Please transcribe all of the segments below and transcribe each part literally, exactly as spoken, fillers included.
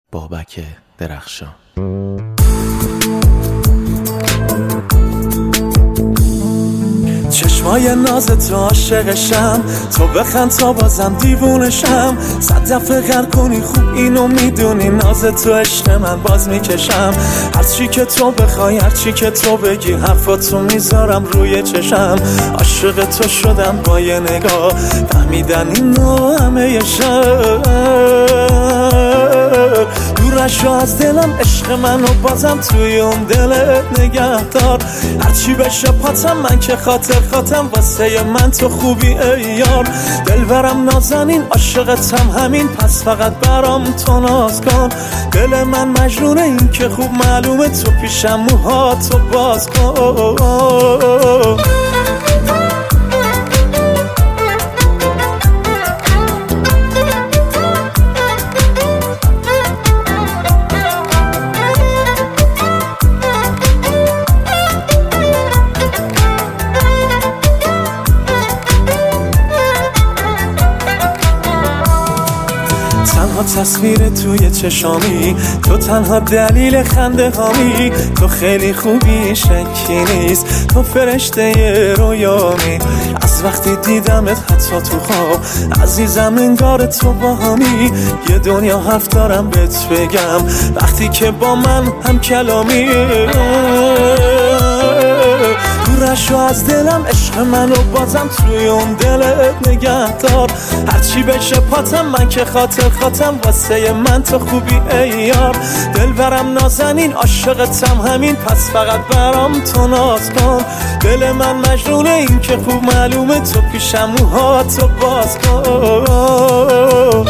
بابک درخشان. چشمای ناز تو عاشقشم، تو بخند تا بازم دیوونشم. صد دفعه غر کنی خوب اینو میدونی، ناز تو عشق من باز میکشم. هرچی که تو بخوای هرچی که تو بگی حرفاتو میذارم روی چشم. عاشق تو شدم با یه نگاه، فهمیدن اینو همه یه شب. دورشو از دلم عشق منو بازم توی اون دلت نگه دار. هرچی بشه پاتم من که خاطر خاطم، واسه من تو خوبی ای یار. دلبرم نازنین عاشقتم همین، پس فقط برام تو ناز کن. دل من مجنونه این که خوب معلومه، تو پیشم موهاتو باز کن. تنها تصویر توی چشامی، تو تنها دلیل خنده هامی. تو خیلی خوبی شکی نیست، تو فرشته رویامی. از وقتی دیدمت حتی تو خواب عزیزم انگار تو با همی. یه دنیا حرف دارم بهت بگم وقتی که با من هم کلامی. دورشو از دلم عشق منو بازم توی اون دلت نگه دار. هرچی بشه پاتم من که خاطر خاطم، واسه من تو خوبی ای یار. دلبرم نازنین عاشقتم همین، پس فقط برام تو ناز کن. دل من مجنونه این که خوب معلومه، تو پیشم موهاتو باز کن.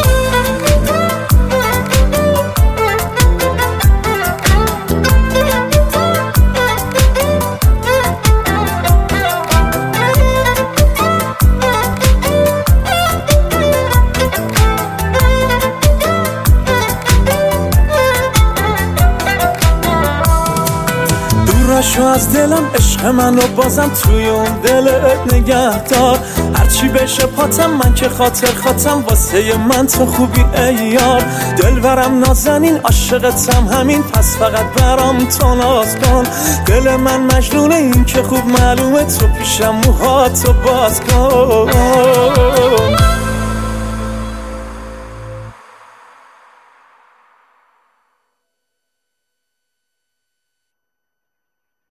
دورشو از دلم عشق منو بازم توی اون دلت نگه دار. هرچی بشه پاتم من که خاطر خاطم، واسه من تو خوبی ای یار. دلبرم نازنین عاشقتم همین، پس فقط برام تو ناز کن. دل من مجنونه این که خوب معلومه، تو پیشم موهاتو باز کن.